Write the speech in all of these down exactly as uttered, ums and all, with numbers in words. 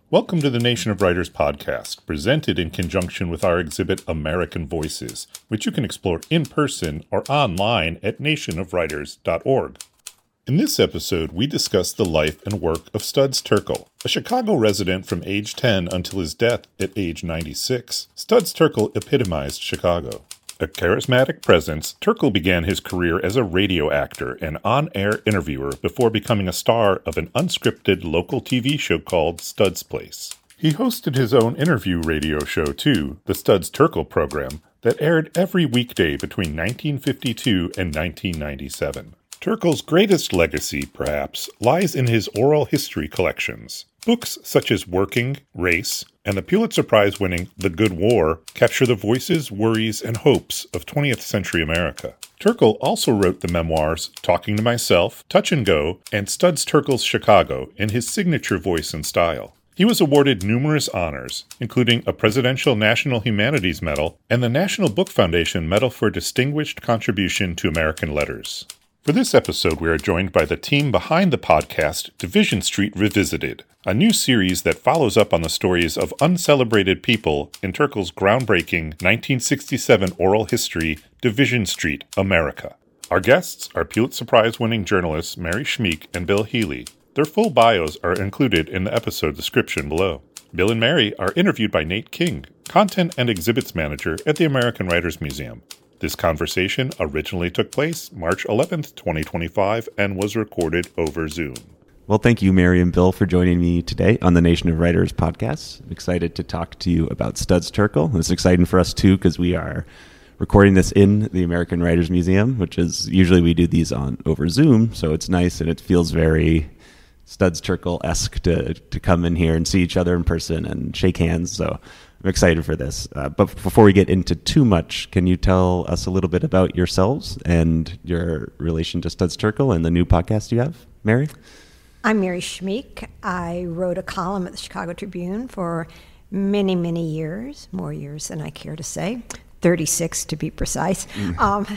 Welcome to the Nation of Writers podcast, presented in conjunction with our exhibit American Voices, which you can explore in person or online at nation of writers dot org. In this episode, we discuss the life and work of Studs Terkel, a Chicago resident from age ten until his death at age ninety-six. Studs Terkel epitomized Chicago. A charismatic presence, Terkel began his career as a radio actor and on-air interviewer before becoming a star of an unscripted local T V show called Studs Place. He hosted his own interview radio show too, the Studs Terkel program, that aired every weekday between nineteen fifty-two and nineteen ninety-seven. Terkel's greatest legacy, perhaps, lies in his oral history collections. Books such as Working, Race, and the Pulitzer Prize-winning The Good War capture the voices, worries, and hopes of twentieth century America. Terkel also wrote the memoirs Talking to Myself, Touch and Go, and Studs Terkel's Chicago in his signature voice and style. He was awarded numerous honors, including a Presidential National Humanities Medal and the National Book Foundation Medal for Distinguished Contribution to American Letters. For this episode, we are joined by the team behind the podcast Division Street Revisited, a new series that follows up on the stories of uncelebrated people in Terkel's groundbreaking nineteen sixty-seven oral history, Division Street, America. Our guests are Pulitzer Prize-winning journalists Mary Schmeek and Bill Healy. Their full bios are included in the episode description below. Bill and Mary are interviewed by Nate King, Content and Exhibits Manager at the American Writers Museum. This conversation originally took place March eleventh, twenty twenty-five, and was recorded over Zoom. Well, thank you, Mary and Bill, for joining me today on the Nation of Writers podcast. I'm excited to talk to you about Studs Terkel. It's exciting for us, too, because we are recording this in the American Writers Museum, which is usually we do these on over Zoom, so it's nice and it feels very Studs Terkel-esque to, to come in here and see each other in person and shake hands, so I'm excited for this. Uh, but before we get into too much, can you tell us a little bit about yourselves and your relation to Studs Terkel and the new podcast you have, Mary? I'm Mary Schmeek. I wrote a column at the Chicago Tribune for many, many years, more years than I care to say, thirty-six to be precise. Mm. Um,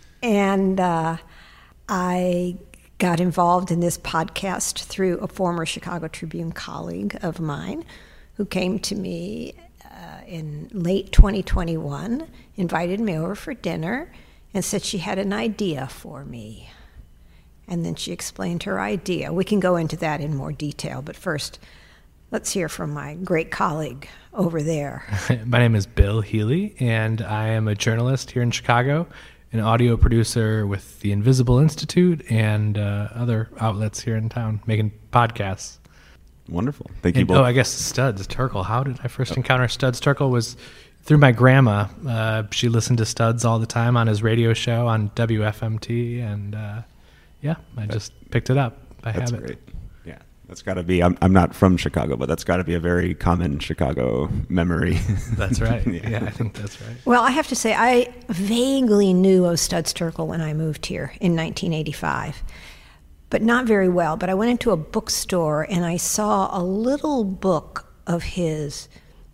and uh, I got involved in this podcast through a former Chicago Tribune colleague of mine who came to me in late twenty twenty-one, invited me over for dinner and said she had an idea for me. And then she explained her idea. We can go into that in more detail, but first, let's hear from my great colleague over there. My name is Bill Healy, and I am a journalist here in Chicago, an audio producer with the Invisible Institute and uh, other outlets here in town, making podcasts. Wonderful. Thank you and, both. Oh, I guess Studs Terkel. How did I first oh. encounter Studs Terkel? Was through my grandma. Uh, she listened to Studs all the time on his radio show on W F M T, and uh, yeah, I that's, just picked it up by that's habit. Great. Yeah, that's got to be. I'm I'm not from Chicago, but that's got to be a very common Chicago memory. That's right. yeah. yeah, I think that's right. Well, I have to say, I vaguely knew of Studs Terkel when I moved here in nineteen eighty-five. But not very well. But I went into a bookstore and I saw a little book of his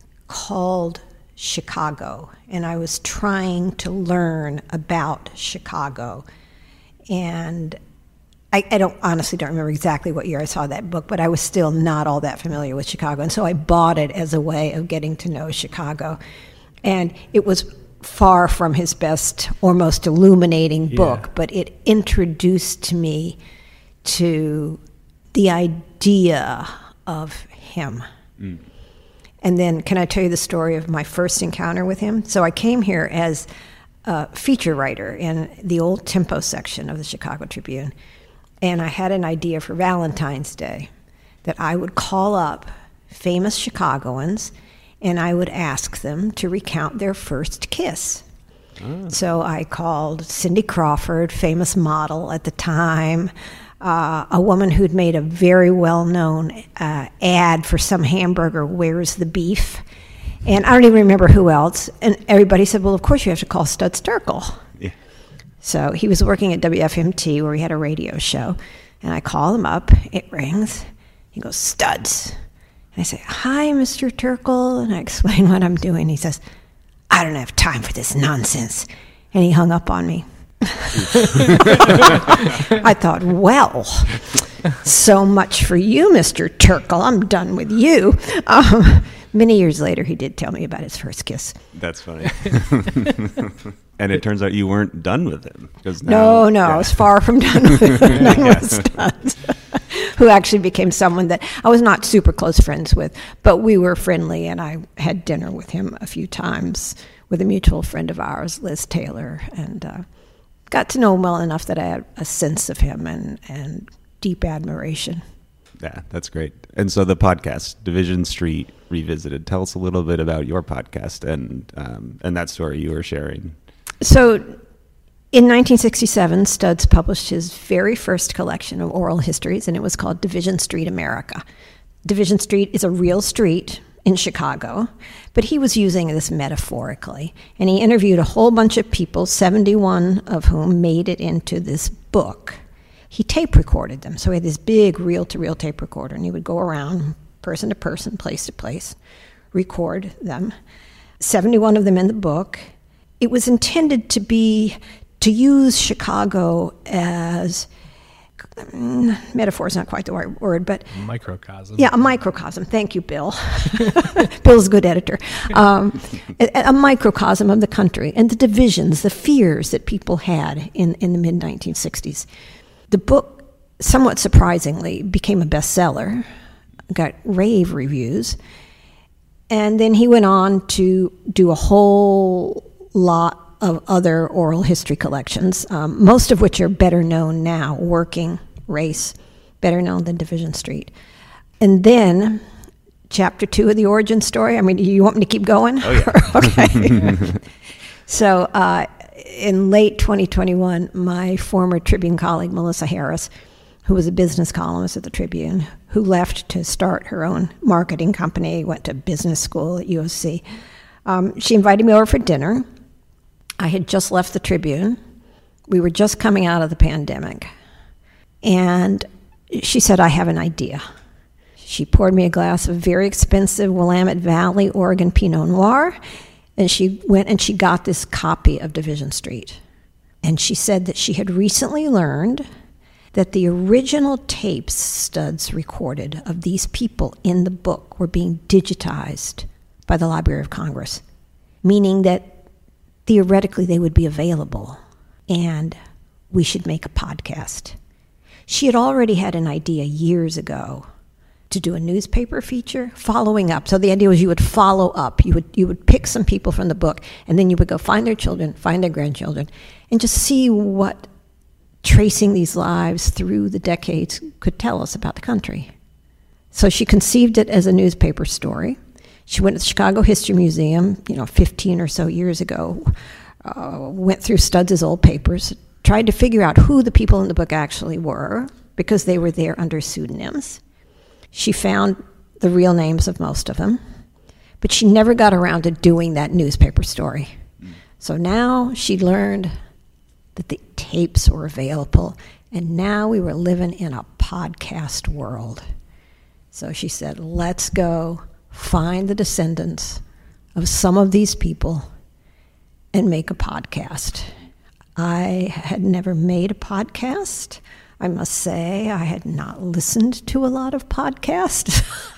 called Chicago. And I was trying to learn about Chicago. And I, I don't honestly don't remember exactly what year I saw that book, but I was still not all that familiar with Chicago. And so I bought it as a way of getting to know Chicago. And it was far from his best or most illuminating book, yeah. but it introduced to me to the idea of him. Mm. And then can I tell you the story of my first encounter with him? So I came here as a feature writer in the old Tempo section of the Chicago Tribune, and I had an idea for Valentine's Day that I would call up famous Chicagoans and I would ask them to recount their first kiss. Oh. So I called Cindy Crawford, famous model at the time, Uh, a woman who'd made a very well-known uh, ad for some hamburger, Where's the Beef? And I don't even remember who else. And everybody said, well, of course you have to call Studs Terkel. Yeah. So he was working at W F M T where he had a radio show. And I call him up. It rings. He goes, Studs. And I say, hi, Mister Terkel. And I explain what I'm doing. He says, I don't have time for this nonsense. And he hung up on me. I thought, well, So much for you, Mister Turkle. I'm done with you. Um, many years later, he did tell me about his first kiss. That's funny. And it turns out you weren't done with him. Now, no, no, yeah. I was far from done with, done with Studs, who actually became someone that I was not super close friends with, but we were friendly, and I had dinner with him a few times with a mutual friend of ours, Liz Taylor, and uh, got to know him well enough that I had a sense of him and, and deep admiration. Yeah, that's great. And so the podcast, Division Street Revisited. Tell us a little bit about your podcast and um, and that story you were sharing. So in nineteen sixty-seven, Studs published his very first collection of oral histories, and it was called Division Street America. Division Street is a real street in Chicago, but he was using this metaphorically. And he interviewed a whole bunch of people, seventy-one of whom made it into this book. He tape recorded them. So he had this big reel-to-reel tape recorder, and he would go around person to person, place to place, record them. seventy-one of them in the book. It was intended to be, to use Chicago as, mm, metaphor is not quite the right word, but... Microcosm. Yeah, a microcosm. Thank you, Bill. Bill's a good editor. Um, a, a microcosm of the country and the divisions, the fears that people had in, in the mid nineteen sixties. The book, somewhat surprisingly, became a bestseller, got rave reviews, and then he went on to do a whole lot of other oral history collections, um, most of which are better known now, Working Race, better known than Division Street. And then, chapter two of the origin story, I mean, do you want me to keep going? Oh, yeah. Okay. So, uh, in late twenty twenty-one, my former Tribune colleague, Melissa Harris, who was a business columnist at the Tribune, who left to start her own marketing company, went to business school at U S C, um, she invited me over for dinner. I had just left the Tribune. We were just coming out of the pandemic. And she said, I have an idea. She poured me a glass of very expensive Willamette Valley, Oregon Pinot Noir, and she went and she got this copy of Division Street. And she said that she had recently learned that the original tapes Studs recorded of these people in the book were being digitized by the Library of Congress, meaning that theoretically they would be available, and we should make a podcast. She had already had an idea years ago to do a newspaper feature following up. So the idea was you would follow up. You would you would pick some people from the book, and then you would go find their children, find their grandchildren, and just see what tracing these lives through the decades could tell us about the country. So she conceived it as a newspaper story. She went to the Chicago History Museum, you know, fifteen or so years ago, uh, went through Studs' old papers, tried to figure out who the people in the book actually were, because they were there under pseudonyms. She found the real names of most of them, but she never got around to doing that newspaper story. Mm. So now she learned that the tapes were available, and now we were living in a podcast world. So she said, let's go find the descendants of some of these people and make a podcast. I had never made a podcast. I must say I had not listened to a lot of podcasts.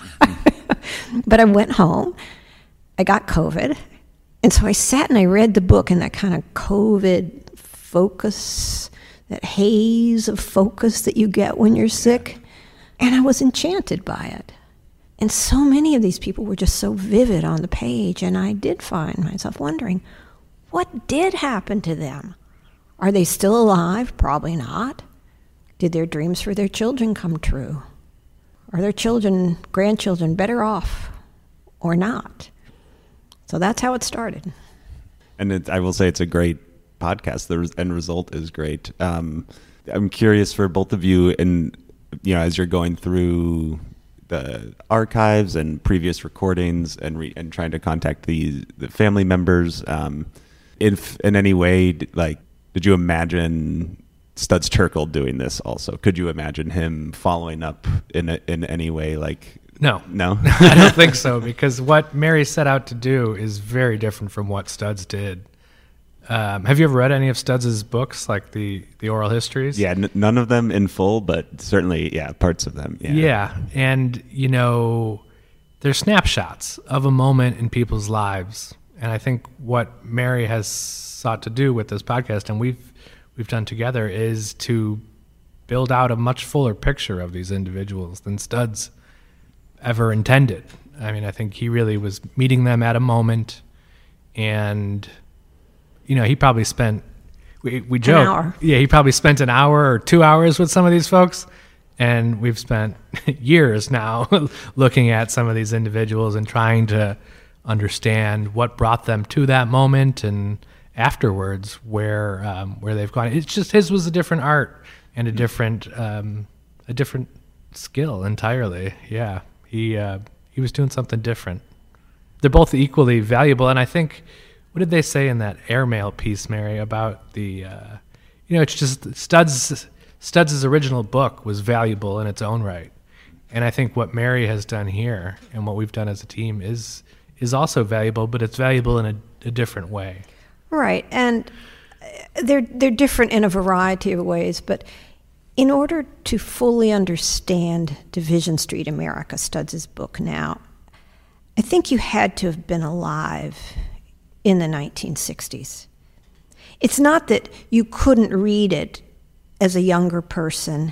But I went home, I got COVID, and so I sat and I read the book in that kind of COVID focus, that haze of focus that you get when you're sick, and I was enchanted by it. And so many of these people were just so vivid on the page, and I did find myself wondering, what did happen to them? Are they still alive? Probably not. Did their dreams for their children come true? Are their children, grandchildren better off or not? So that's how it started. And it, I will say it's a great podcast. The end result is great. Um, I'm curious for both of you, and you know, as you're going through the archives and previous recordings and re- and trying to contact the the family members, um, if in any way, like, did you imagine Studs Terkel doing this also? Could you imagine him following up in a, in any way? Like, no, no, I don't think so, because what Mary set out to do is very different from what Studs did. Um, have you ever read any of Studs' books, like the, the oral histories? Yeah, n- none of them in full, but certainly, yeah, parts of them. Yeah. Yeah. And, you know, they're snapshots of a moment in people's lives. And I think what Mary has sought to do with this podcast, and we've we've done together, is to build out a much fuller picture of these individuals than Studs ever intended. I mean, I think he really was meeting them at a moment, and you know, he probably spent, we, we joke, An hour. yeah, he probably spent an hour or two hours with some of these folks, and we've spent years now looking at some of these individuals and trying to understand what brought them to that moment and afterwards where um, where they've gone. It's just his was a different art and a different um, a different skill entirely. Yeah, he uh, he was doing something different. They're both equally valuable, and I think, what did they say in that airmail piece, Mary, about the, uh, you know, it's just Studs, Studs' original book was valuable in its own right. And I think what Mary has done here and what we've done as a team is is also valuable, but it's valuable in a, a different way. Right, and they're they're different in a variety of ways, but in order to fully understand Division Street America, Studs' book now, I think you had to have been alive in the nineteen sixties. It's not that you couldn't read it as a younger person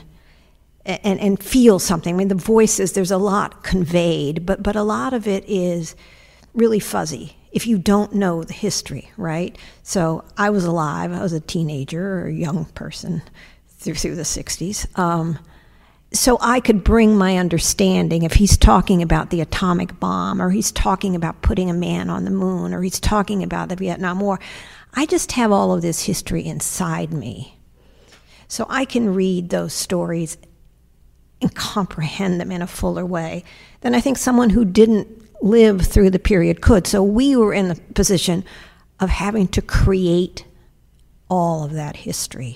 and, and feel something. I mean, the voices, there's a lot conveyed, but, but a lot of it is really fuzzy if you don't know the history, right? So I was alive. I was a teenager or a young person through, through the sixties. Um, so I could bring my understanding if he's talking about the atomic bomb, or he's talking about putting a man on the moon, or he's talking about the Vietnam War. I just have all of this history inside me. So I can read those stories and comprehend them in a fuller way than I think someone who didn't live through the period could. So we were in the position of having to create all of that history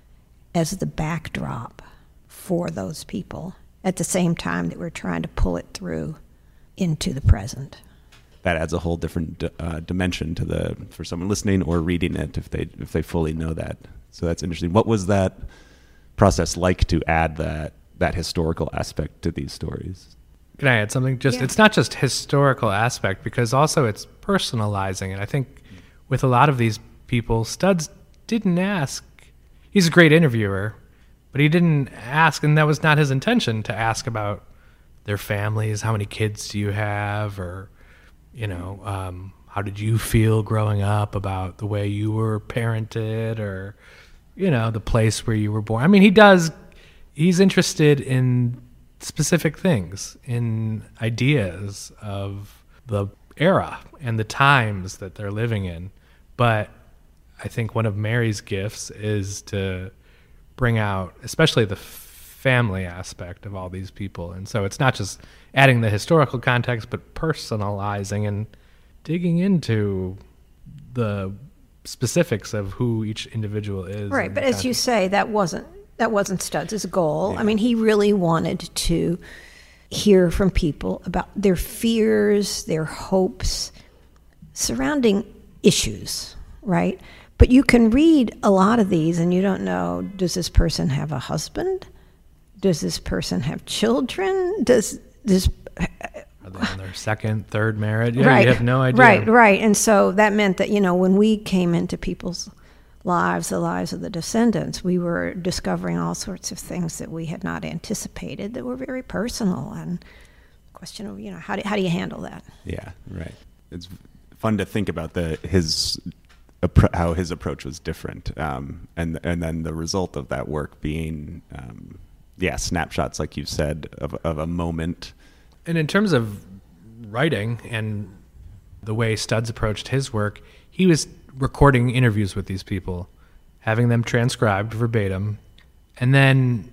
as the backdrop for those people at the same time that we're trying to pull it through into the present. That adds a whole different uh, dimension to the for someone listening or reading it if they if they fully know that. So that's interesting. What was that process like to add that that historical aspect to these stories? Can I add something? Just Yeah. It's not just historical aspect, because also it's personalizing. And I think with a lot of these people, Studs didn't ask. He's a great interviewer, but he didn't ask, and that was not his intention, to ask about their families. How many kids do you have? Or, you know, um, how did you feel growing up about the way you were parented, or, you know, the place where you were born. I mean, he does, he's interested in specific things, in ideas of the era and the times that they're living in. But I think one of Mary's gifts is to bring out, especially the family aspect of all these people. And so it's not just adding the historical context, but personalizing and digging into the specifics of who each individual is. Right, but as you say, that wasn't that wasn't Studs' goal. Yeah. I mean, he really wanted to hear from people about their fears, their hopes surrounding issues, right? But you can read a lot of these and you don't know, does this person have a husband? Does this person have children? Does this... Are they on their second, third marriage? Yeah, right, you have no idea. Right, right. And so that meant that, you know, when we came into people's lives, the lives of the descendants, we were discovering all sorts of things that we had not anticipated that were very personal. And the question of, you know, how do, how do you handle that? Yeah, right. It's fun to think about the his appro- how his approach was different, um, and and then the result of that work being, um, yeah, snapshots, like you said, of of a moment. And in terms of writing and the way Studs approached his work, he was recording interviews with these people, having them transcribed verbatim, and then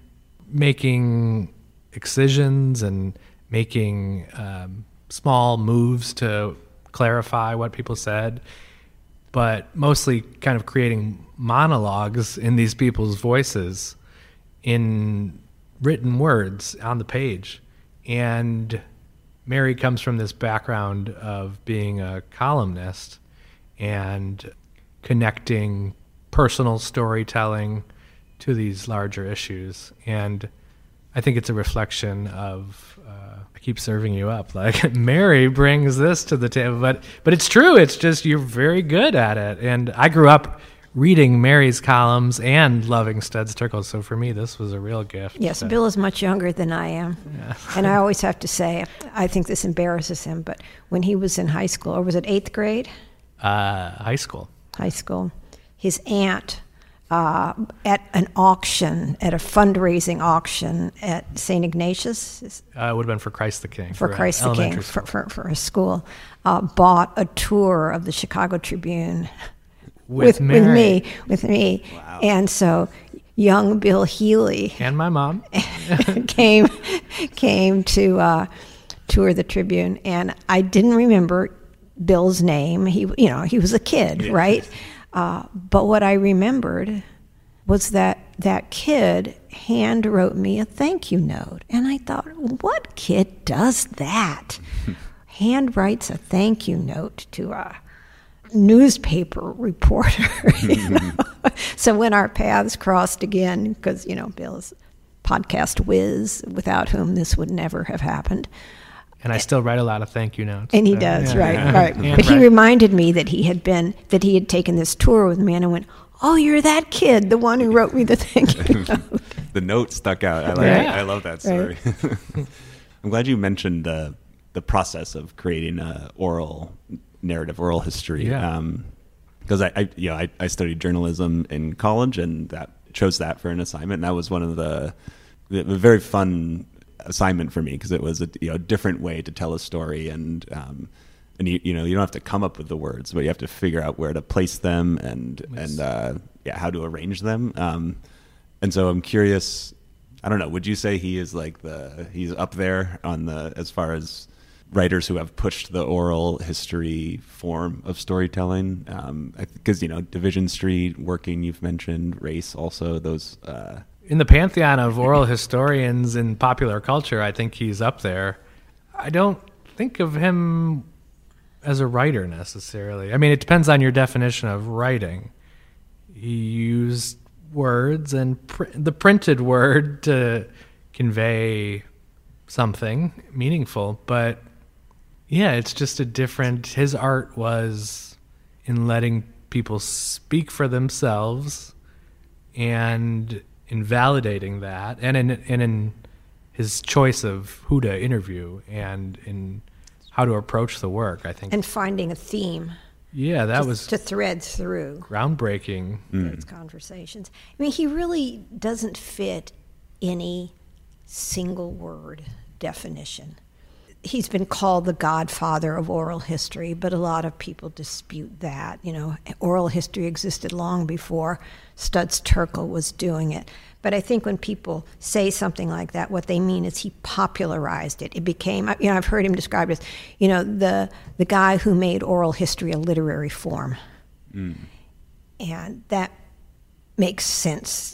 making excisions and making um, small moves to clarify what people said, but mostly kind of creating monologues in these people's voices in written words on the page. And Mary comes from this background of being a columnist, and connecting personal storytelling to these larger issues. And I think it's a reflection of, uh, I keep serving you up, like Mary brings this to the table, but but it's true. It's just you're very good at it. And I grew up reading Mary's columns and loving Studs Terkel, so for me this was a real gift. Yes, so. Bill is much younger than I am. Yeah. And I always have to say, I think this embarrasses him, but when he was in high school, or was it eighth grade? Uh, high school. High school. His aunt, uh, at an auction, at a fundraising auction at Saint Ignatius. Uh, it would have been for Christ the King. For, for Christ the King, school. for, for, for a school, uh, bought a tour of the Chicago Tribune with, with, Mary. with me, with me. Wow. And so young Bill Healy And my mom. came came to uh, tour the Tribune, and I didn't remember Bill's name. He, you know, he was a kid, Yeah. right? Uh, but what I remembered was that that kid hand wrote me a thank you note, and I thought, what kid does that? Hand writes a thank you note to a newspaper reporter. You know? So when our paths crossed again, because you know Bill's podcast whiz, without whom this would never have happened. And I still write a lot of thank you notes. And he so, does, yeah, right, yeah. right. And But he right. reminded me that he had been, that he had taken this tour with me, and I went, oh, you're that kid, the one who wrote me the thank you note. The note stuck out. I like. Yeah. I love that story. I'm glad you mentioned the the process of creating a oral narrative, oral history. Yeah. Um, because I, I, you know, I, I studied journalism in college, and that chose that for an assignment. And that was one of the, the, the very fun assignment for me, because it was a you know different way to tell a story, and um, and you you know you don't have to come up with the words, but you have to figure out where to place them and Yes. and uh, yeah how to arrange them. Um, and so I'm curious. I don't know. Would you say he is like the he's up there on the as far as writers who have pushed the oral history form of storytelling? Because um, you know Division Street, Working, you've mentioned, Race, also those. Uh, In the pantheon of oral historians in popular culture, I think he's up there. I don't think of him as a writer necessarily. I mean, it depends on your definition of writing. He used words and pr- the printed word to convey something meaningful, but yeah, it's just a different, his art was in letting people speak for themselves and in validating that, and in and in his choice of who to interview and in how to approach the work, I think. And finding a theme Yeah, that to, was to thread through groundbreaking. those conversations. I mean, he really doesn't fit any single word definition. He's been called the godfather of oral history, but a lot of people dispute that. You know, oral history existed long before Studs Terkel was doing it. But I think when people say something like that, what they mean is he popularized it. It became, you know, I've heard him described as, you know, the the guy who made oral history a literary form. mm. And that makes sense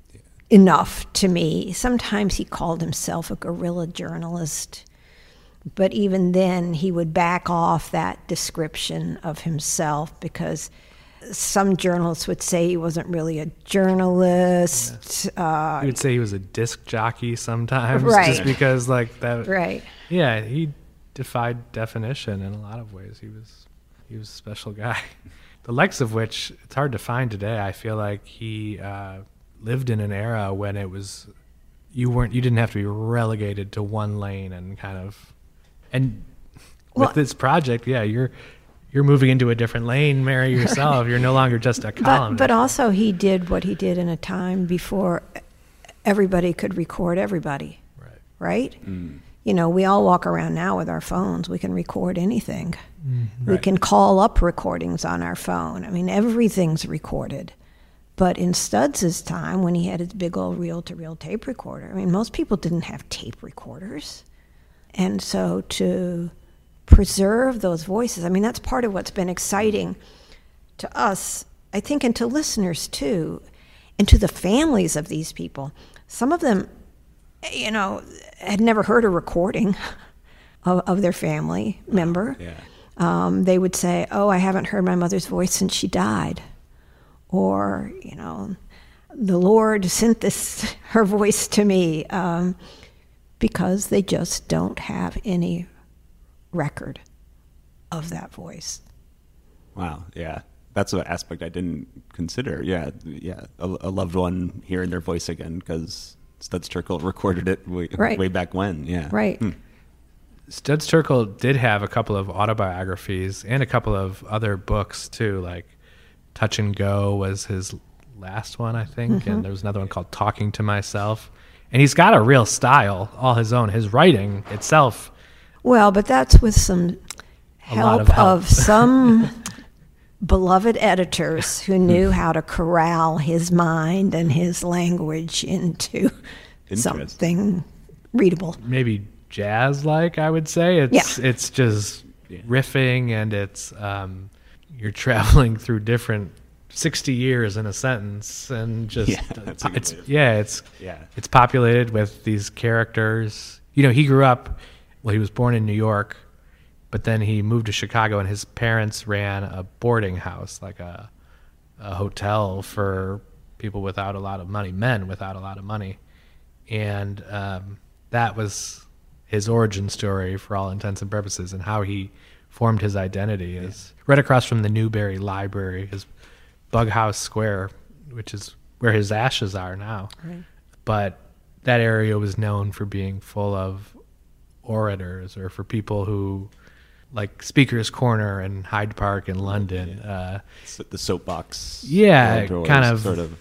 enough to me. Sometimes he called himself a guerrilla journalist, but even then he would back off that description of himself because some journalists would say he wasn't really a journalist. Uh, You would say he was a disc jockey sometimes, Right. just because like that. right. Yeah, he defied definition in a lot of ways. He was he was a special guy. The likes of which it's hard to find today. I feel like he uh, lived in an era when it was you weren't you didn't have to be relegated to one lane and kind of and with Well- this project, yeah, you're you're moving into a different lane, Mary, yourself. You're no longer just a But, columnist. but also he did what he did in a time before everybody could record everybody, right. right? Mm. You know, we all walk around now with our phones. We can record anything. We Right. can call up recordings on our phone. I mean, everything's recorded. But in Studs' time, when he had his big old reel-to-reel tape recorder, I mean, most people didn't have tape recorders. And so to preserve those voices, I mean, that's part of what's been exciting to us, I think, and to listeners too, and to the families of these people. Some of them, you know, had never heard a recording of, of their family member. Yeah. Um, they would say, oh, I haven't heard my mother's voice since she died. or, you know, the Lord sent this, her voice to me, um, because they just don't have any record of that voice. Wow, yeah. That's an aspect I didn't consider. Yeah, yeah. A, a loved one hearing their voice again because Studs Terkel recorded it way, right. way back when. Yeah, right. Hmm. Studs Terkel did have a couple of autobiographies and a couple of other books too, like Touch and Go was his last one, I think, mm-hmm. and there was another one called Talking to Myself. And he's got a real style, all his own. His writing itself. Well, but that's with some help of, help. of some beloved editors who knew how to corral his mind and his language into something readable. Maybe jazz-like, I would say. It's yeah. it's just yeah. riffing, and it's um, you're traveling through different sixty years in a sentence, and just yeah, that's a good it's way of, yeah, it's yeah. it's populated with these characters. You know, he grew up. Well, he was born in New York, but then he moved to Chicago, and his parents ran a boarding house, like a a hotel for people without a lot of money, men without a lot of money, and um, that was his origin story for all intents and purposes, and how he formed his identity is yeah. right across from the Newberry Library, his Bughouse Square, which is where his ashes are now. Right. But that area was known for being full of orators, or for people who, like Speaker's Corner in Hyde Park in London. Yeah. Uh, the soapbox. Yeah, kind of, sort of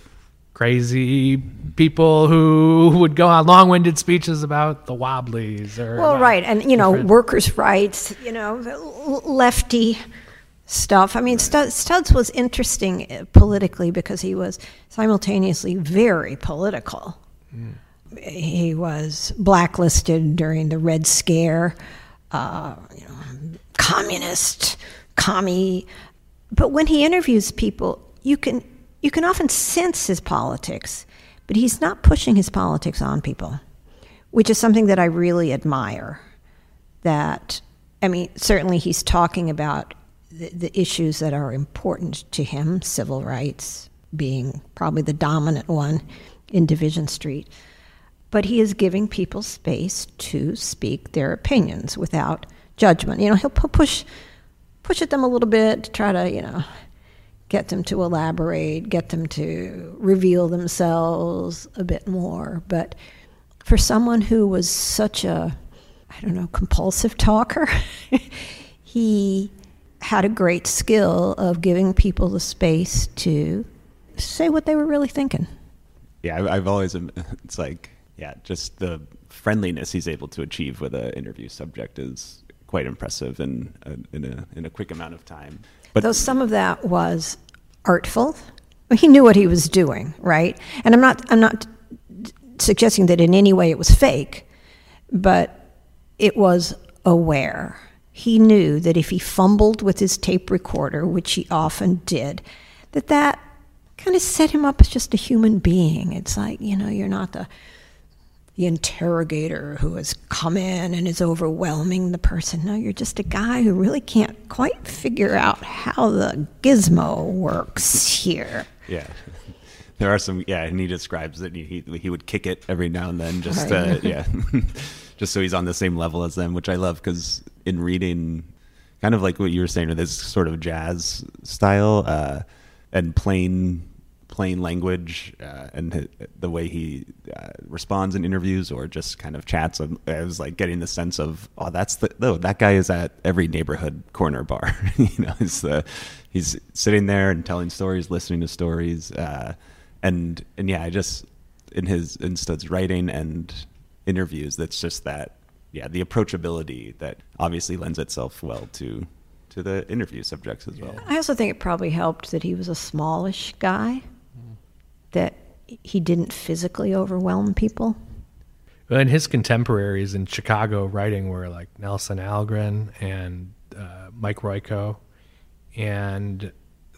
crazy people who would go on long-winded speeches about the Wobblies. Or well, right, and, you know, workers' rights, you know, lefty stuff. I mean, Studs was interesting politically because he was simultaneously very political. Mm. He was blacklisted during the Red Scare, uh, you know, communist, commie. But when he interviews people, you can you can often sense his politics, but he's not pushing his politics on people, which is something that I really admire. That, I mean, certainly he's talking about the, the issues that are important to him, civil rights being probably the dominant one in Division Street. But he is giving people space to speak their opinions without judgment. You know, he'll push push at them a little bit to try to, you know, get them to elaborate, get them to reveal themselves a bit more. But for someone who was such a, I don't know, compulsive talker, he had a great skill of giving people the space to say what they were really thinking. Yeah, I've always, it's like, yeah, just the friendliness he's able to achieve with an interview subject is quite impressive in a, in a in a quick amount of time. But though some of that was artful, he knew what he was doing, right? And I'm not I'm not suggesting that in any way it was fake, but it was aware. He knew that if he fumbled with his tape recorder, which he often did, that that kind of set him up as just a human being. It's like, you know, you're not the the interrogator who has come in and is overwhelming the person. No, you're just a guy who really can't quite figure out how the gizmo works here. Yeah. There are some, yeah, and he describes that he he would kick it every now and then, just, right. uh, yeah, just so he's on the same level as them, which I love, because in reading, kind of like what you were saying, with this sort of jazz style uh, and plain plain language uh, and the way he uh, responds in interviews or just kind of chats, I was like getting the sense of, oh, that's the, oh, that guy is at every neighborhood corner bar. you know, it's the, he's sitting there and telling stories, listening to stories. Uh, and, and yeah, I just, in his, in Stud's writing and interviews, that's just that, yeah, the approachability that obviously lends itself well to, to the interview subjects as well. I also think it probably helped that he was a smallish guy, that he didn't physically overwhelm people. And his contemporaries in Chicago writing were like Nelson Algren and uh, Mike Royko, and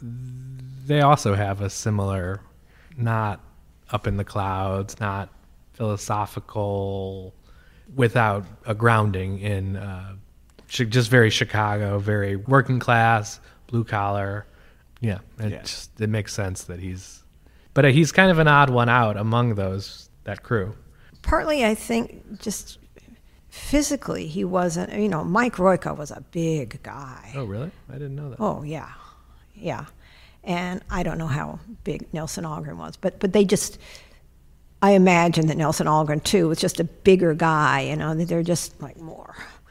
they also have a similar, not up in the clouds, not philosophical, without a grounding in uh, just very Chicago, very working class, blue collar, Yeah, it Yeah. just it makes sense that he's, but uh, he's kind of an odd one out among those that crew. Partly, I think, just physically, he wasn't. You know, Mike Royko was a big guy. Oh, really? I didn't know that. Oh yeah, yeah. And I don't know how big Nelson Algren was, but but they just. I imagine that Nelson Algren too was just a bigger guy. You know, that they're just like more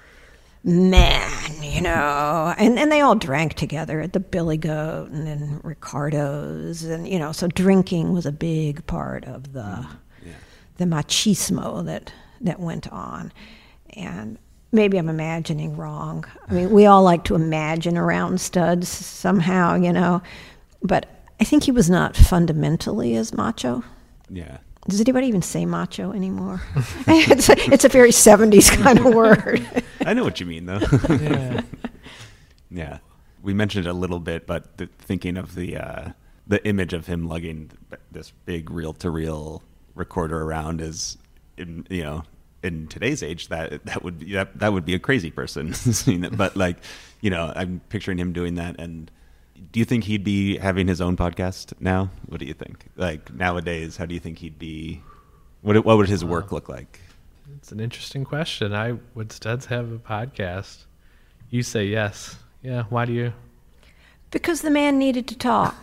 man. You know, and and they all drank together at the Billy Goat and then Ricardo's, and you know, so drinking was a big part of the Yeah. the machismo that that went on. And maybe I'm imagining wrong. I mean, we all like to imagine around Studs somehow, you know, but I think he was not fundamentally as macho. Yeah. Does anybody even say macho anymore? it's, a, it's a very seventies kind of word. I know what you mean, though. Yeah. Yeah. We mentioned it a little bit, but the, thinking of the uh, the image of him lugging this big reel-to-reel recorder around is, in, you know, in today's age, that that would be, that, that would be a crazy person. But like, you know, I'm picturing him doing that. And do you think he'd be having his own podcast now? What do you think? Like nowadays, how do you think he'd be? What what would his work look like? It's an interesting question. I would Studs have a podcast? You say yes. Yeah. Why do you? Because the man needed to talk.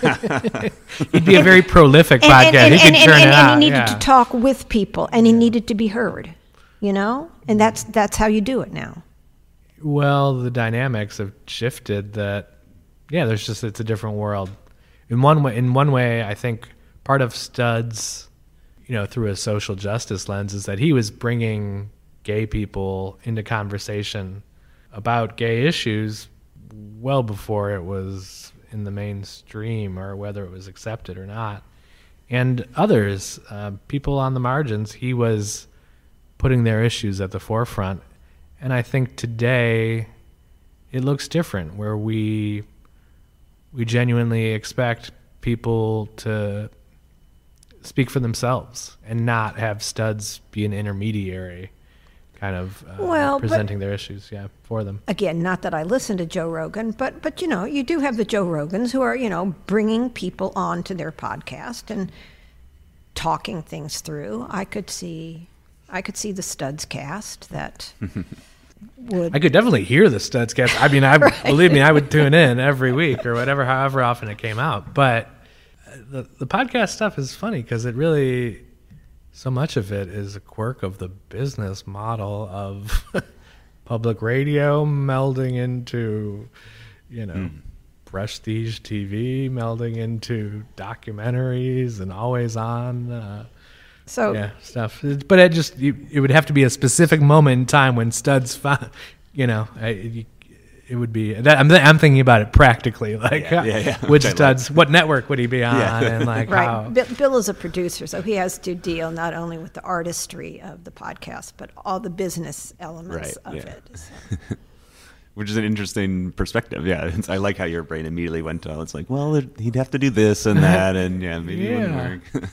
He'd be a very prolific and, podcast. and, and, he could and, turn and, it and out. he needed yeah. to talk with people, and he needed to be heard, you know? And that's that's how you do it now. Well, the dynamics have shifted. That yeah, there's just it's a different world. In one way, in one way, I think part of Studs, you know, through a social justice lens, is that he was bringing gay people into conversation about gay issues well before it was in the mainstream or whether it was accepted or not. And others, uh, people on the margins, he was putting their issues at the forefront. And I think today it looks different, where we we genuinely expect people to speak for themselves and not have Studs be an intermediary kind of uh, Well, but- presenting their issues yeah, for them. Again, not that I listen to Joe Rogan, but but you know, you do have the Joe Rogans who are, you know, bringing people onto their podcast and talking things through. I could see I could see the Studs cast that would I could definitely hear the Studs cast. I mean, I believe me, I would tune in every week or whatever, however often it came out. But the the podcast stuff is funny because it really, so much of it is a quirk of the business model of public radio melding into, you know, mm. prestige T V melding into documentaries and always on. Uh, So yeah, stuff. But it just you, it would have to be a specific moment in time when Studs found, you know, I, you, it would be that I'm I'm thinking about it practically, like yeah, yeah, yeah. which Studs, what network would he be on, Yeah. and like right. how. Bill, Bill is a producer, so he has to deal not only with the artistry of the podcast, but all the business elements Right, of yeah. it. So. Which is an interesting perspective. Yeah, it's, I like how your brain immediately went to. It's like, well, it, he'd have to do this and that, and yeah, maybe it wouldn't work.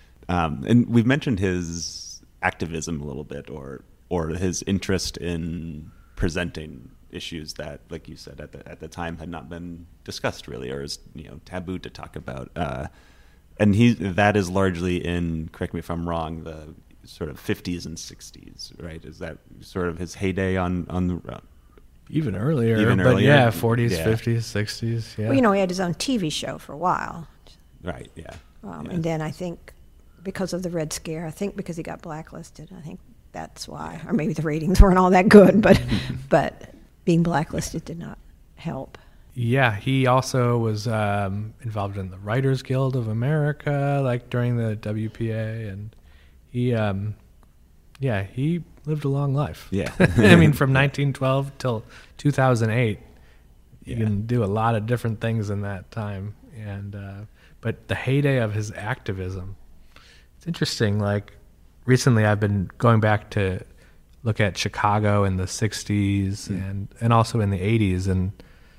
Um, and we've mentioned his activism a little bit, or or his interest in presenting issues that, like you said, at the at the time had not been discussed really, or is you know taboo to talk about. Uh, and he that is largely in, correct me if I'm wrong, the sort of fifties and sixties, right? Is that sort of his heyday on on the uh, Even earlier, Even but earlier? yeah, forties, Yeah. fifties, sixties, yeah. Well, you know, he had his own T V show for a while, right? Yeah. um, yeah. and then I think because of the Red Scare, I think because he got blacklisted, I think that's why, or maybe the ratings weren't all that good, but but being blacklisted did not help. Yeah, he also was um, involved in the Writers Guild of America, like during the W P A, and he, um, yeah, he lived a long life. Yeah. I mean, from nineteen twelve till two thousand eight, you Yeah. can do a lot of different things in that time. And uh, but the heyday of his activism, it's interesting. Like recently, I've been going back to look at Chicago in the sixties Mm. and and also in the eighties, and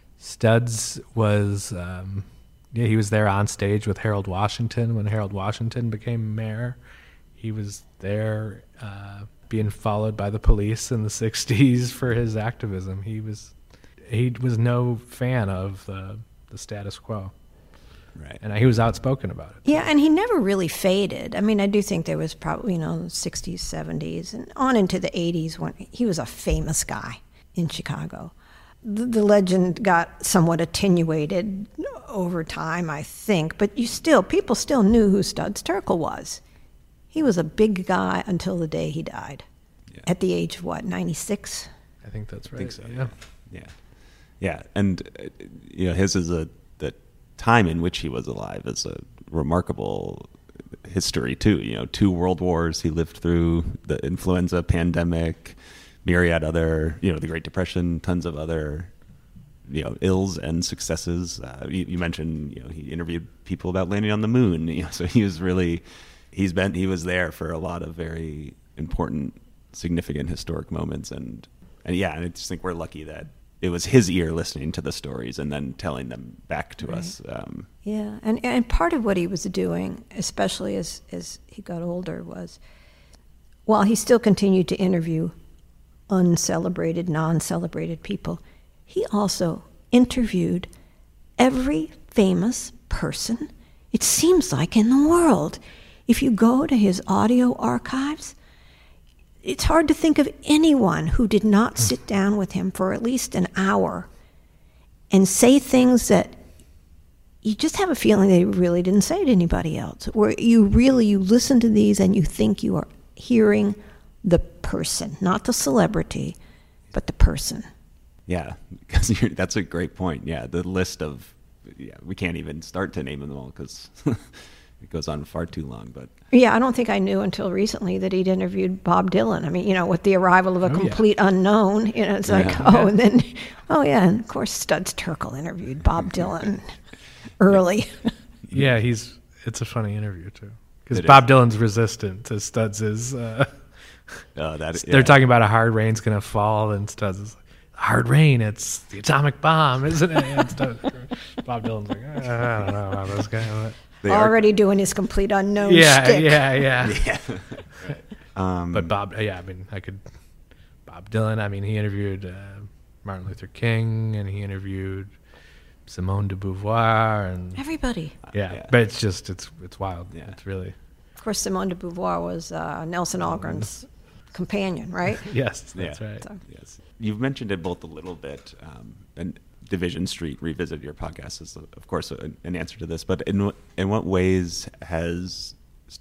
Studs was, um, yeah, he was there on stage with Harold Washington when Harold Washington became mayor. He was there uh, being followed by the police in the sixties for his activism. He was he was no fan of the, the status quo. Right. And he was outspoken about it. Yeah, and he never really faded. I mean, I do think there was probably, you know, sixties, seventies, and on into the eighties when he was a famous guy in Chicago. The, the legend got somewhat attenuated over time, I think, but you still, people still knew who Studs Terkel was. He was a big guy until the day he died. Yeah. At the age of what, ninety-six? I think that's right. I think so, yeah. Yeah. Yeah, and uh, you know, his is a the time in which he was alive is a remarkable history too. You know, two world wars he lived through, the influenza pandemic, myriad other, you know, the Great Depression, tons of other, you know, ills and successes. Uh, you, you mentioned, you know, he interviewed people about landing on the moon. You know, so he was really, he's been, he was there for a lot of very important, significant historic moments, and and yeah, I just think we're lucky that it was his ear listening to the stories and then telling them back to right. us. Um, yeah, and and part of what he was doing, especially as as he got older, was while he still continued to interview uncelebrated, non-celebrated people, he also interviewed every famous person, it seems like, in the world. If you go to his audio archives, it's hard to think of anyone who did not sit down with him for at least an hour and say things that you just have a feeling they really didn't say to anybody else. Where you really, you listen to these and you think you are hearing the person, not the celebrity, but the person. Yeah, because you're, that's a great point. Yeah, the list of, yeah, we can't even start to name them all because it goes on far too long. But yeah, I don't think I knew until recently that he'd interviewed Bob Dylan. I mean, you know, with the arrival of a oh, complete yeah. unknown, you know, it's like, yeah. oh, and then, oh yeah, and of course Studs Terkel interviewed Bob Dylan early. Yeah, he's, it's a funny interview too. Because Bob is. Dylan's resistant to Studs' uh, uh, that, they're yeah. talking about a hard rain's going to fall, and Studs is like, hard rain, it's the atomic bomb, isn't it? And Studs, Bob Dylan's like, I don't know about this guy. They Already are, doing his complete unknown yeah, shtick. Yeah, yeah, yeah. Right. Um, but Bob, yeah, I mean, I could, Bob Dylan, I mean, he interviewed uh, Martin Luther King, and he interviewed Simone de Beauvoir, and everybody. Yeah, yeah. but it's just, it's it's wild. Yeah. It's really. Of course, Simone de Beauvoir was uh, Nelson Algren's companion, right? Yes, that's yeah. right. So. Yes, you've mentioned it both a little bit, um, and Division Street Revisit, your podcast, is of course a, an answer to this. But in in what ways has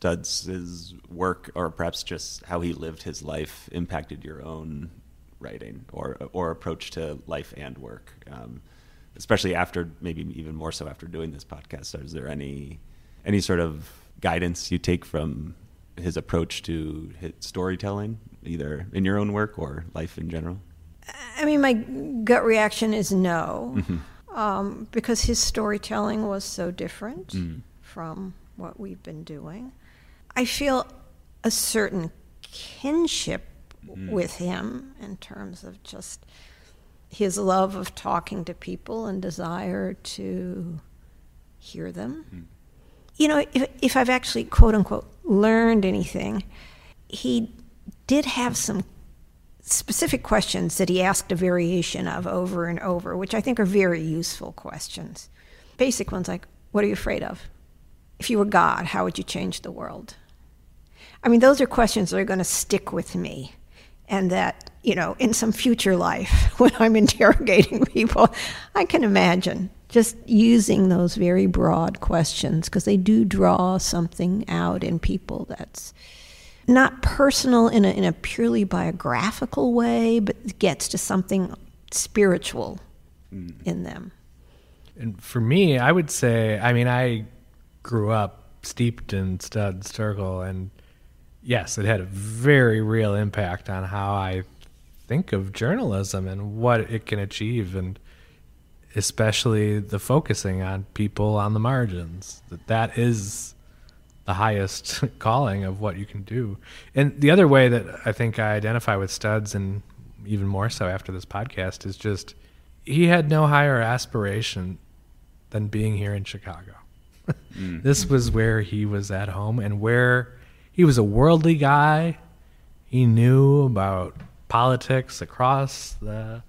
Studs' work, or perhaps just how he lived his life, impacted your own writing or or approach to life and work? Um, especially after, maybe even more so after doing this podcast, is there any any sort of guidance you take from his approach to his storytelling, either in your own work or life in general? I mean, my gut reaction is no, mm-hmm. um, because his storytelling was so different mm. from what we've been doing. I feel a certain kinship mm. with him in terms of just his love of talking to people and desire to hear them. Mm. You know, if, if I've actually, quote unquote, learned anything, he did have some specific questions that he asked a variation of over and over, which I think are very useful questions. Basic ones like, what are you afraid of? If you were God, how would you change the world? I mean, those are questions that are going to stick with me. And that, you know, in some future life, when I'm interrogating people, I can imagine just using those very broad questions, because they do draw something out in people that's not personal in a, in a purely biographical way, but gets to something spiritual mm. in them. And for me, I would say, I mean, I grew up steeped in Studs Terkel, and yes, it had a very real impact on how I think of journalism and what it can achieve, and especially the focusing on people on the margins. That that is the highest calling of what you can do. And the other way that I think I identify with Studs, and even more so after this podcast, is just he had no higher aspiration than being here in Chicago. mm. This was where he was at home, and where he was a worldly guy. He knew about politics across the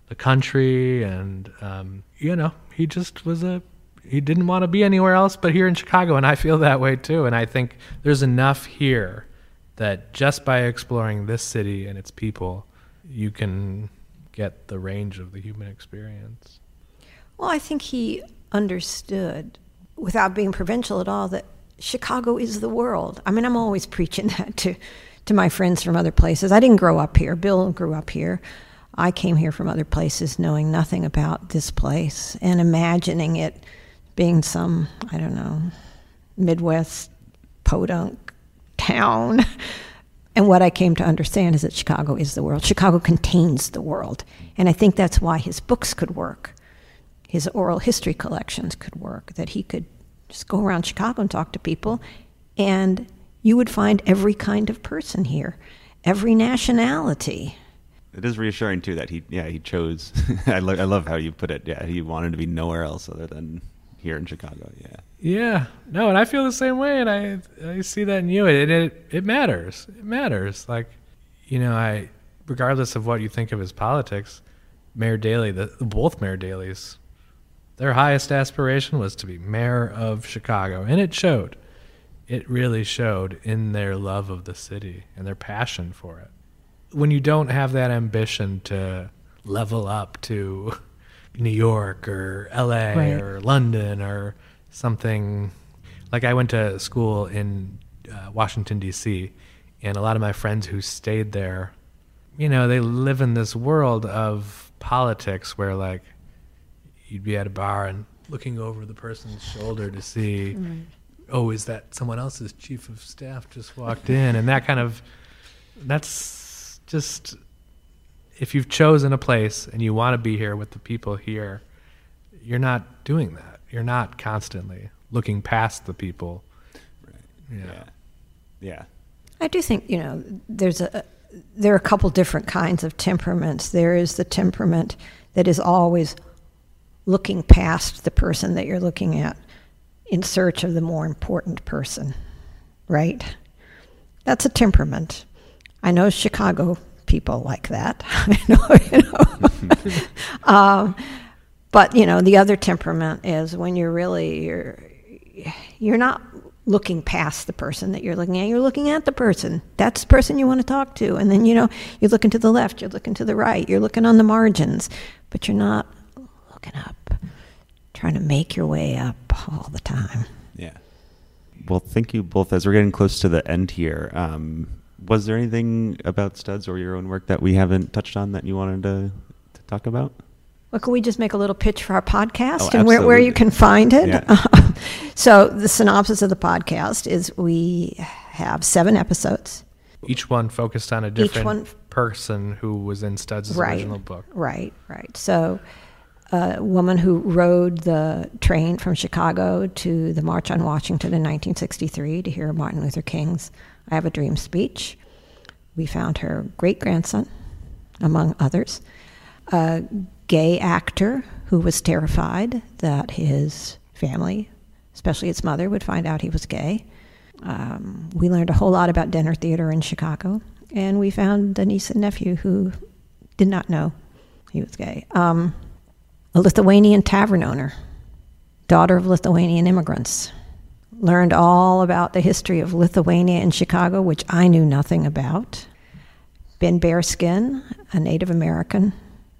the country, and um, you know, he just was a he didn't want to be anywhere else but here in Chicago, and I feel that way too. And I think there's enough here that just by exploring this city and its people, you can get the range of the human experience. Well, I think he understood, without being provincial at all, that Chicago is the world. I mean, I'm always preaching that to, to my friends from other places. I didn't grow up here. Bill grew up here. I came here from other places knowing nothing about this place and imagining it being some, I don't know, Midwest podunk town. And what I came to understand is that Chicago is the world. Chicago contains the world. And I think that's why his books could work. His oral history collections could work, that he could just go around Chicago and talk to people, and you would find every kind of person here, every nationality. It is reassuring too that he, yeah, he chose. I, lo- I love how you put it. Yeah, he wanted to be nowhere else other than here in Chicago. Yeah. Yeah. No, and I feel the same way, and I I see that in you. It it it matters. It matters. Like, you know, I regardless of what you think of his politics, Mayor Daley, the both Mayor Daleys, their highest aspiration was to be mayor of Chicago, and it showed. It really showed in their love of the city and their passion for it. When you don't have that ambition to level up to New York or L A right. or London or something, like I went to school in uh, Washington, D C, and a lot of my friends who stayed there, you know, they live in this world of politics where, like, you'd be at a bar and looking over the person's shoulder to see, right. oh, is that someone else's chief of staff just walked in? And that kind of, that's just, if you've chosen a place and you want to be here with the people here, you're not doing that. You're not constantly looking past the people. Right. Yeah. Yeah. Yeah. I do think, you know, there's a, there are a couple different kinds of temperaments. There is the temperament that is always looking past the person that you're looking at in search of the more important person, right? That's a temperament. I know Chicago people like that. I know, you know. um, but, you know, the other temperament is when you're really, you're, you're not looking past the person that you're looking at. You're looking at the person. That's the person you want to talk to. And then, you know, you're looking to the left, you're looking to the right, you're looking on the margins, but you're not looking up, trying to make your way up all the time. Yeah. Well, thank you both. As we're getting close to the end here, um, was there anything about Studs or your own work that we haven't touched on that you wanted to, to talk about? Well, can we just make a little pitch for our podcast oh, and where, where you can find it? Yeah. So the synopsis of the podcast is we have seven episodes. Each one focused on a different one, person who was in Studs' right, original book. Right, right. So a woman who rode the train from Chicago to the March on Washington in nineteen sixty-three to hear Martin Luther King's I Have a Dream speech. We found her great-grandson, among others. A gay actor who was terrified that his family, especially his mother, would find out he was gay. Um, we learned a whole lot about Denner Theater in Chicago, and we found a niece and nephew who did not know he was gay. Um, a Lithuanian tavern owner, daughter of Lithuanian immigrants, learned all about the history of Lithuania and Chicago, which I knew nothing about. Ben Bearskin, a Native American.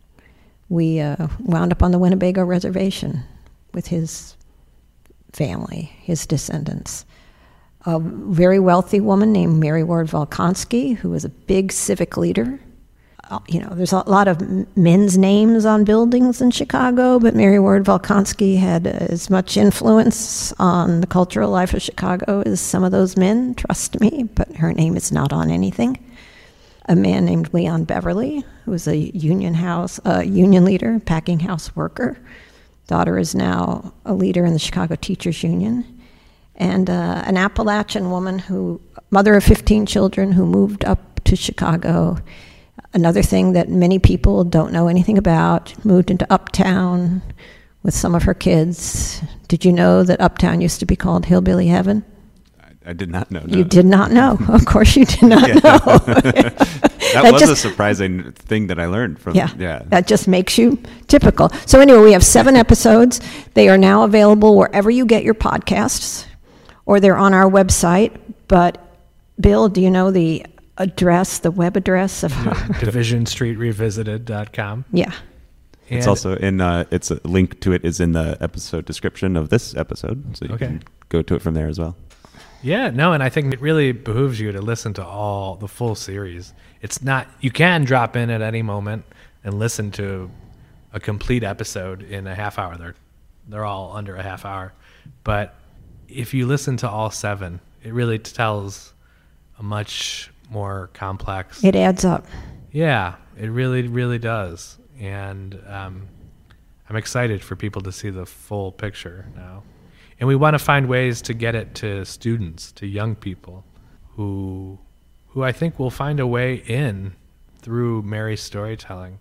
We uh, wound up on the Winnebago Reservation with his family, his descendants. A very wealthy woman named Mary Ward Volkonsky, who was a big civic leader. Uh, you know, there's a lot of men's names on buildings in Chicago, but Mary Ward Volkonsky had as much influence on the cultural life of Chicago as some of those men, trust me, but her name is not on anything. A man named Leon Beverly, who was a union house, uh, union leader, packing house worker. Daughter is now a leader in the Chicago Teachers Union. And uh, an Appalachian woman who, mother of fifteen children, who moved up to Chicago. Another thing that many people don't know anything about, moved into Uptown with some of her kids. Did you know that Uptown used to be called Hillbilly Heaven? I I did not know. No. You did not know. Of course you did not Yeah. know. that, That was just- a surprising thing that I learned from. Yeah, yeah. that just makes you typical. So anyway, we have seven episodes. They are now available wherever you get your podcasts, or they're on our website. But Bill, do you know the address, the web address of our? division street revisited dot com. Yeah. It's And- also in. Uh, it's a link to it is in the episode description of this episode, so you Okay. can go to it from there as well. Yeah, no, and I think it really behooves you to listen to all the full series. It's not, you can drop in at any moment and listen to a complete episode in a half hour. They're they're all under a half hour. But if you listen to all seven, it really tells a much more complex. It adds up. Yeah, it really, really does. And um, I'm excited for people to see the full picture now. And we want to find ways to get it to students, to young people who who I think will find a way in through Mary's storytelling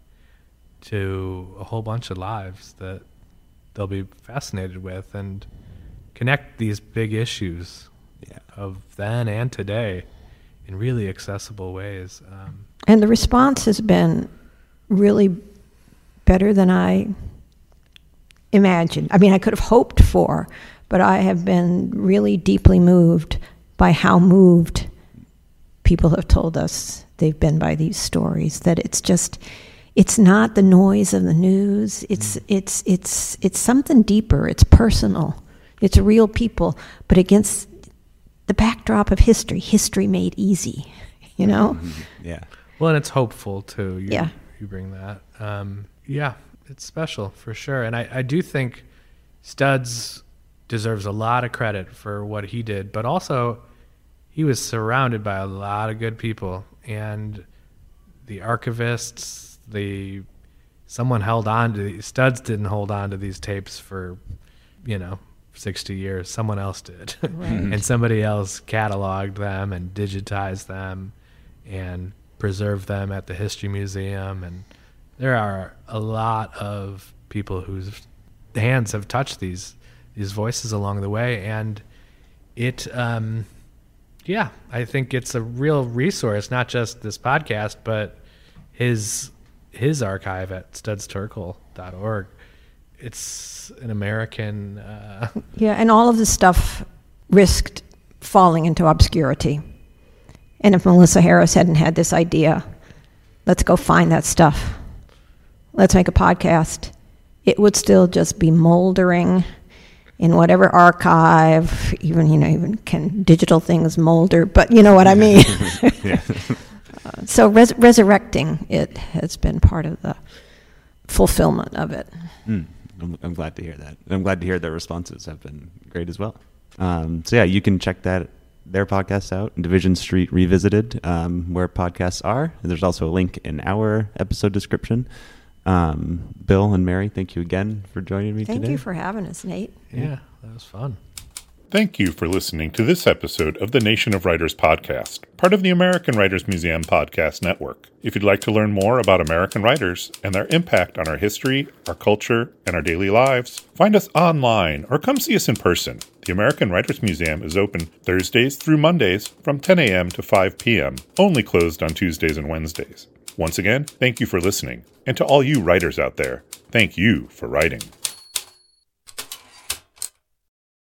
to a whole bunch of lives that they'll be fascinated with and connect these big issues Yeah. of then and today in really accessible ways. Um, And the response has been really better than I imagined. I mean, I could have hoped for, but I have been really deeply moved by how moved people have told us they've been by these stories. That it's just, it's not the noise of the news. It's mm. it's it's it's something deeper. It's personal. It's real people, but against the backdrop of history. History made easy, you know. Yeah. Well, and it's hopeful too. You, Yeah. You bring that. Um, yeah, it's special for sure. And I, I do think Studs deserves a lot of credit for what he did, but also he was surrounded by a lot of good people, and the archivists, the someone held on to Studs didn't hold on to these tapes for, you know, sixty years. Someone else did. Right. And somebody else cataloged them and digitized them and preserved them at the History Museum. And there are a lot of people whose hands have touched these these voices along the way. And it, um, yeah, I think it's a real resource, not just this podcast, but his his archive at studs terkel dot org. It's an American... Uh, Yeah, and all of this stuff risked falling into obscurity. And if Melissa Harris hadn't had this idea, let's go find that stuff, let's make a podcast, it would still just be moldering in whatever archive, even, you know, even can digital things molder, but you know what I mean. Yeah. uh, so res- resurrecting it has been part of the fulfillment of it. Mm, I'm, I'm glad to hear that. I'm glad to hear the responses have been great as well. Um, so yeah, you can check that their podcast out, Division Street Revisited, um, where podcasts are. There's also a link in our episode description. Um, Bill and Mary, thank you again for joining me Thank today. you for having us, Nate. yeah, that was fun. Thank you for listening to this episode of the Nation of Writers podcast, part of the American Writers Museum podcast network. If you'd like to learn more about American writers and their impact on our history, our culture, and our daily lives, find us online or come see us in person. The American Writers Museum is open Thursdays through Mondays from ten a.m. to five p.m., only closed on Tuesdays and Wednesdays. Once again, thank you for listening. And to all you writers out there, thank you for writing.